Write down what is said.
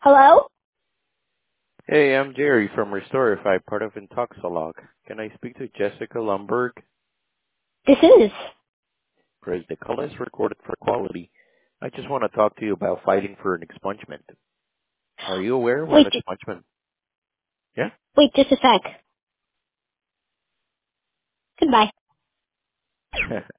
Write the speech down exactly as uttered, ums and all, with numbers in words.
Hello? Hey, I'm Jerry from Restorify, part of Intoxalog. Can I speak to Jessica Lumberg? This is. Great, the call is recorded for quality. I just want to talk to you about fighting for an expungement. Are you aware what Wait, an ju- expungement? Yeah? wait just a sec. Goodbye.